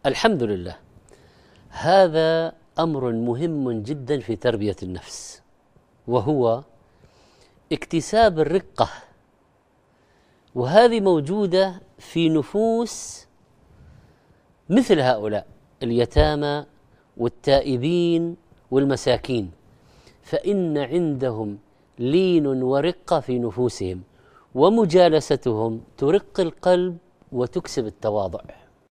الحمد لله. هذا أمر مهم جدا في تربية النفس، وهو اكتساب الرقة، وهذه موجودة في نفوس مثل هؤلاء اليتامى والتائبين والمساكين، فإن عندهم لين ورقة في نفوسهم، ومجالستهم ترق القلب وتكسب التواضع.